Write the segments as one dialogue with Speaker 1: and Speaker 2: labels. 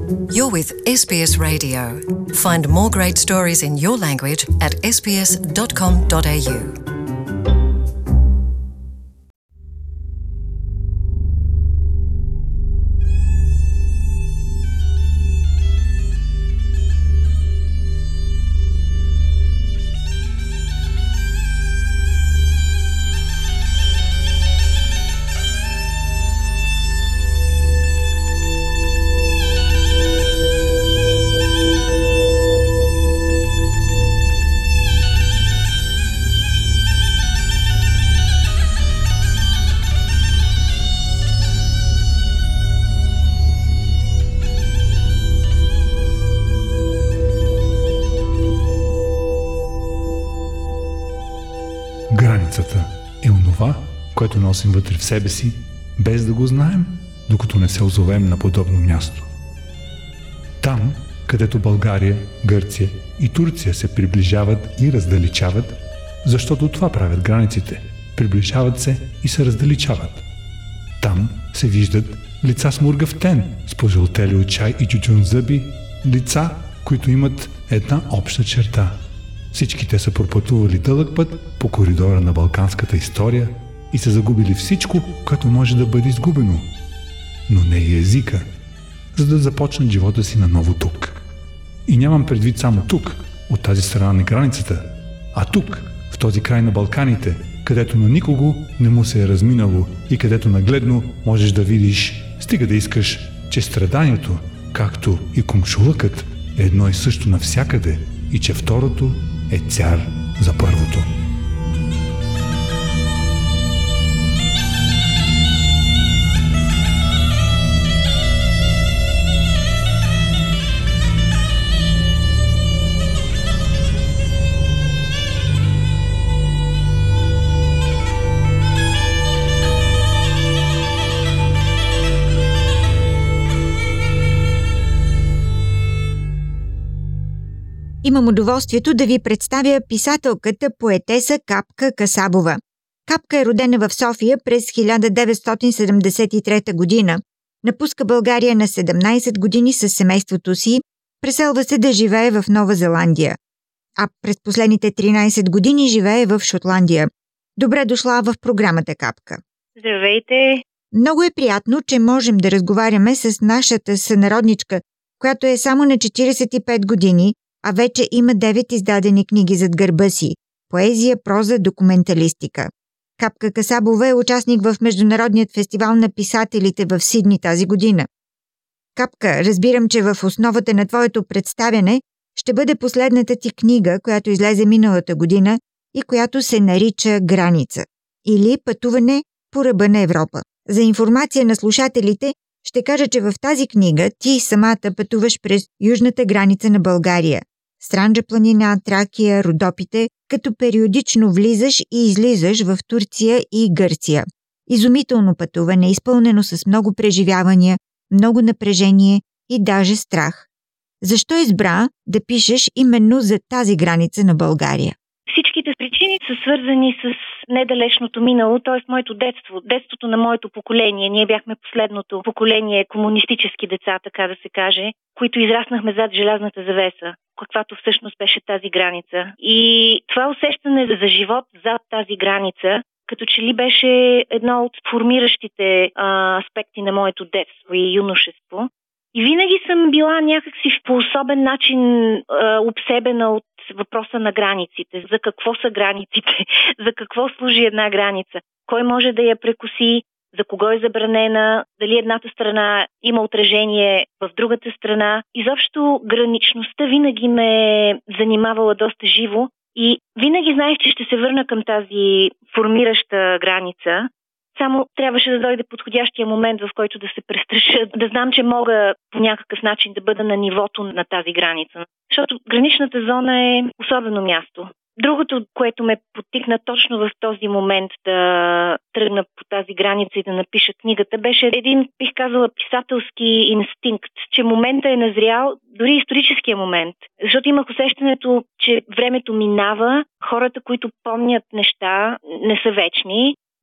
Speaker 1: You're with SBS Radio. Find more great stories in your language at sbs.com.au.
Speaker 2: Границата е онова, което носим вътре в себе си, без да го знаем, докато не се озовем на подобно място. Там, където България, Гърция и Турция се приближават и раздалечават, защото това правят границите. Приближават се и се раздалечават. Там се виждат лица с мургав тен, с пожълтели от чай и тютюн зъби, лица, които имат една обща черта. Всички те са пропътували дълъг път по коридора на балканската история и са загубили всичко, което може да бъде изгубено, но не и езика, за да започнат живота си наново тук. И нямам предвид само тук, от тази страна на границата, а тук, в този край на Балканите, където на никого не му се е разминало и където нагледно можеш да видиш, стига да искаш, че страданието, както и комшулъкът, е едно и също навсякъде и че второто е цяр за първото.
Speaker 3: Имам удоволствието да ви представя писателката, поетеса Капка Касабова. Капка е родена в София през 1973 година. Напуска България на 17 години със семейството си, преселва се да живее в Нова Зеландия. А през последните 13 години живее в Шотландия. Добре дошла в програмата, Капка.
Speaker 4: Здравейте!
Speaker 3: Много е приятно, че можем да разговаряме с нашата сънародничка, която е само на 45 години, а вече има 9 издадени книги зад гърба си – поезия, проза, документалистика. Капка Касабова е участник в Международният фестивал на писателите в Сидни тази година. Капка, разбирам, че в основата на твоето представяне ще бъде последната ти книга, която излезе миналата година и която се нарича «Граница» или «Пътуване по ръба на Европа». За информация на слушателите ще кажа, че в тази книга ти самата пътуваш през южната граница на България – Странджа планина, Тракия, Родопите, като периодично влизаш и излизаш в Турция и Гърция. Изумително пътуване, изпълнено с много преживявания, много напрежение и даже страх. Защо избра да пишеш именно за тази граница на България?
Speaker 4: Всичките причини са свързани с недалечното минало, т.е. моето детство, детството на моето поколение. Ние бяхме последното поколение комунистически деца, така да се каже, които израснахме зад желязната завеса, каквато всъщност беше тази граница. И това усещане за живот зад тази граница, като че ли беше едно от формиращите аспекти на моето детство и юношество. И винаги съм била някакси по особен начин обсебена от въпроса на границите. За какво са границите? За какво служи една граница? Кой може да я прекоси? За кого е забранена? Дали едната страна има отражение в другата страна? Изобщо граничността винаги ме е занимавала доста живо и винаги знаех, че ще се върна към тази формираща граница. Само трябваше да дойде подходящия момент, в който да се престраша, да знам, че мога по някакъв начин да бъда на нивото на тази граница. Защото граничната зона е особено място. Другото, което ме подтикна точно в този момент да тръгна по тази граница и да напиша книгата, беше един, бих казала, писателски инстинкт, че момента е назрял, дори историческия момент. Защото имах усещането, че времето минава, хората, които помнят неща, не са вечни.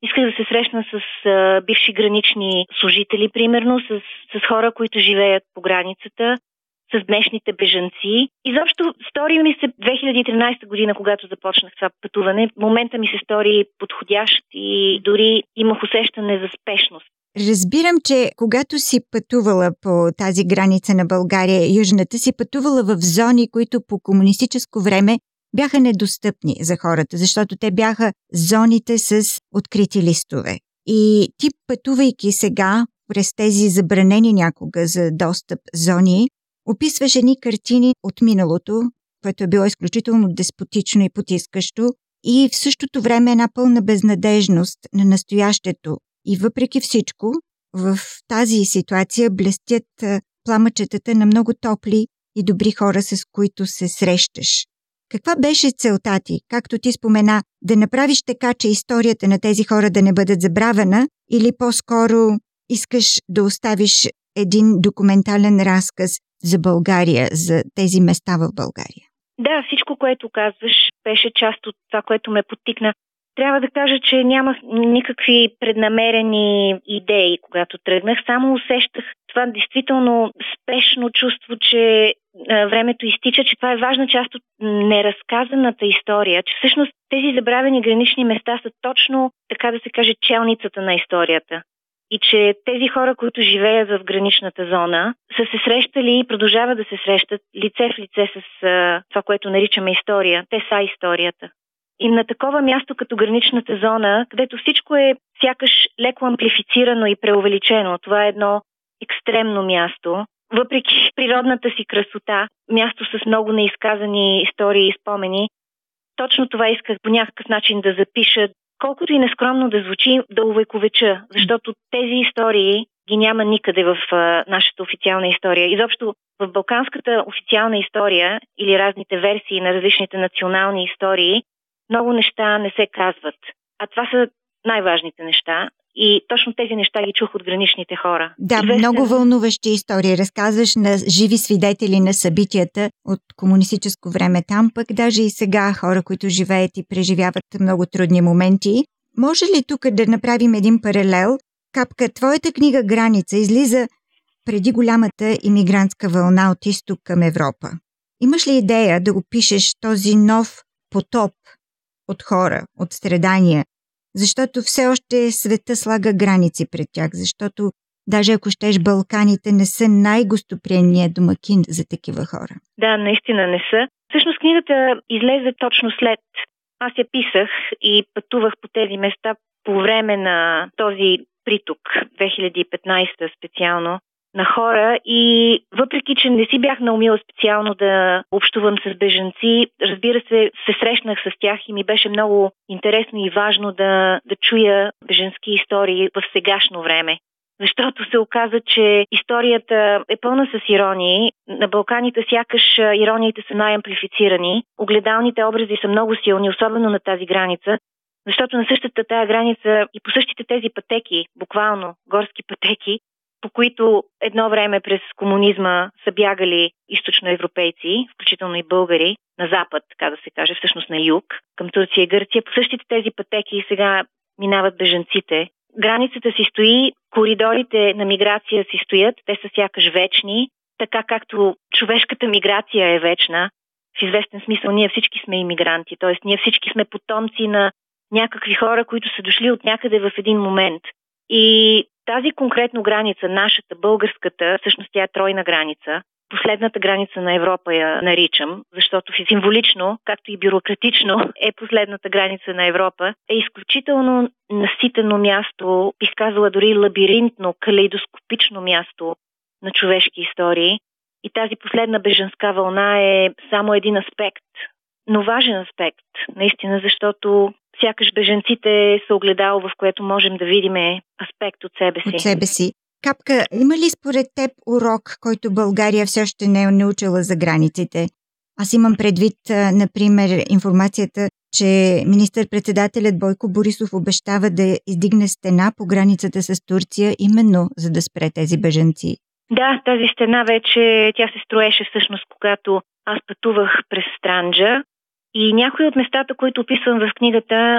Speaker 4: Исках да се срещна с бивши гранични служители, примерно, с хора, които живеят по границата, с днешните бежанци. Изобщо стори ми се 2013 година, когато започнах това пътуване. Момента ми се стори подходящ и дори имах усещане за спешност.
Speaker 3: Разбирам, че когато си пътувала по тази граница на България, южната, си пътувала в зони, които по комунистическо време бяха недостъпни за хората, защото те бяха зоните с открити листове. И ти, пътувайки сега през тези забранени някога за достъп зони, описваш едни картини от миналото, което е било изключително деспотично и потискащо, и в същото време една пълна безнадежност на настоящето. И въпреки всичко, в тази ситуация блестят пламъчетата на много топли и добри хора, с които се срещаш. Каква беше целта ти, както ти спомена, да направиш така, че историята на тези хора да не бъдат забравена, или по-скоро искаш да оставиш един документален разказ за България, за тези места в България?
Speaker 4: Да, всичко, което казваш, беше част от това, което ме подтикна. Трябва да кажа, че нямах никакви преднамерени идеи, когато тръгнах. Само усещах това действително спешно чувство, че времето изтича, че това е важна част от неразказаната история, че всъщност тези забравени гранични места са точно, така да се каже, челницата на историята. И че тези хора, които живеят в граничната зона, са се срещали и продължават да се срещат лице в лице с това, което наричаме история. Те са историята. И на такова място като граничната зона, където всичко е сякаш леко амплифицирано и преувеличено, това е едно екстремно място, въпреки природната си красота, място с много неизказани истории и спомени, точно това исках по някакъв начин да запиша, колкото и нескромно да звучи, да увековеча, защото тези истории ги няма никъде в нашата официална история. Изобщо в балканската официална история или разните версии на различните национални истории много неща не се казват. А това са най-важните неща. И точно тези неща ги чух от граничните хора.
Speaker 3: Да, много вълнуващи истории. Разказваш на живи свидетели на събитията от комунистическо време там, пък даже и сега хора, които живеят и преживяват много трудни моменти. Може ли тук да направим един паралел? Капка, твоята книга «Граница» излиза преди голямата имигрантска вълна от изток към Европа. Имаш ли идея да опишеш този нов потоп от хора, от страдания? Защото все още света слага граници пред тях, защото даже ако щеш, Балканите не са най-гостоприемният домакин за такива хора.
Speaker 4: Да, наистина не са. Всъщност книгата излезе точно след. Аз я писах и пътувах по тези места по време на този приток, 2015 специално, на хора, и въпреки, че не си бях наумила специално да общувам с бежанци, разбира се срещнах с тях и ми беше много интересно и важно да чуя бежански истории в сегашно време. Защото се оказа, че историята е пълна с иронии. На Балканите сякаш ирониите са най-амплифицирани. Огледалните образи са много силни, особено на тази граница, защото на същата тая граница и по същите тези пътеки, буквално горски пътеки, по които едно време през комунизма са бягали източноевропейци, включително и българи, на запад, така да се каже, всъщност на юг, към Турция и Гърция. По същите тези пътеки сега минават бежанците. Границата си стои, коридорите на миграция си стоят, те са сякаш вечни, така както човешката миграция е вечна. В известен смисъл ние всички сме имигранти, т.е. ние всички сме потомци на някакви хора, които са дошли от някъде в един момент. И тази конкретно граница, нашата, българската, всъщност тя е тройна граница, последната граница на Европа я наричам, защото символично, както и бюрократично е последната граница на Европа, е изключително наситено място, бих казала дори лабиринтно, калейдоскопично място на човешки истории. И тази последна бежанска вълна е само един аспект, но важен аспект, наистина, защото сякаш бежанците са огледало, в което можем да видим аспект от себе си.
Speaker 3: От себе си. Капка, има ли според теб урок, който България все още не е научила за границите? Аз имам предвид, например, информацията, че министър-председателят Бойко Борисов обещава да издигне стена по границата с Турция, именно за да спре тези бежанци.
Speaker 4: Да, тази стена вече, тя се строеше всъщност, когато аз пътувах през Странджа. И някои от местата, които описвам в книгата,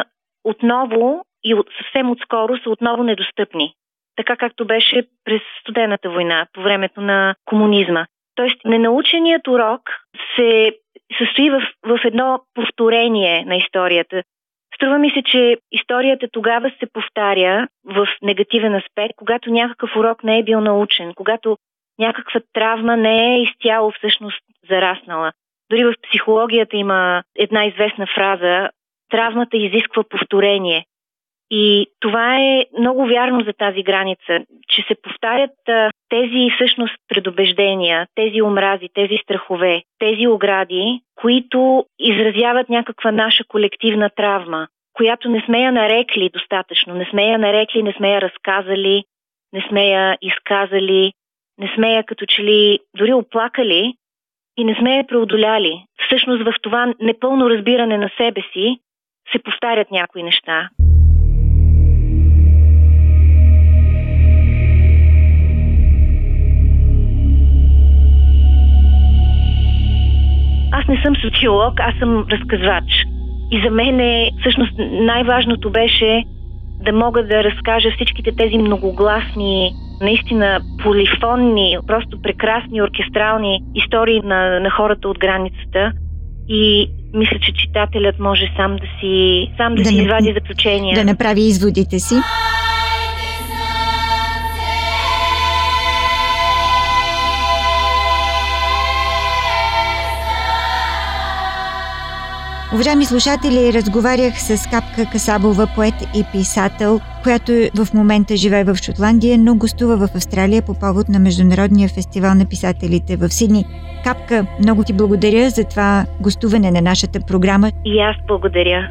Speaker 4: отново и съвсем отскоро са отново недостъпни. Така както беше през Студената война, по времето на комунизма. Тоест, ненаученият урок се състои в едно повторение на историята. Струва ми се, че историята тогава се повтаря в негативен аспект, когато някакъв урок не е бил научен, когато някаква травма не е изцяло всъщност зараснала. Дори в психологията има една известна фраза: травмата изисква повторение. И това е много вярно за тази граница, че се повтарят тези всъщност предубеждения, тези омрази, тези страхове, тези огради, които изразяват някаква наша колективна травма, която не сме я нарекли достатъчно, не сме я нарекли, не сме я разказали, не сме я изказали, не сме я като че ли дори оплакали и не сме я преодоляли. Всъщност в това непълно разбиране на себе си се повтарят някои неща. Аз не съм социолог, аз съм разказвач. И за мен всъщност най-важното беше да мога да разкажа всичките тези многогласни, наистина полифонни, просто прекрасни оркестрални истории на хората от границата. И мисля, че читателят може сам да си извади заключения.
Speaker 3: Да направи изводите си. Уважаеми слушатели, разговарях с Капка Касабова, поет и писател, която в момента живее в Шотландия, но гостува в Австралия по повод на Международния фестивал на писателите в Сидни. Капка, много ти благодаря за това гостуване на нашата програма.
Speaker 4: И аз благодаря.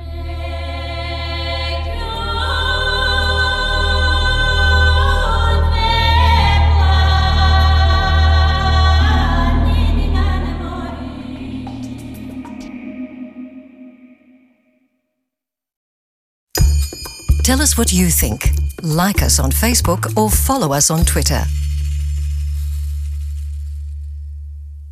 Speaker 1: Tell us what you think. Like us on Facebook or follow us on Twitter.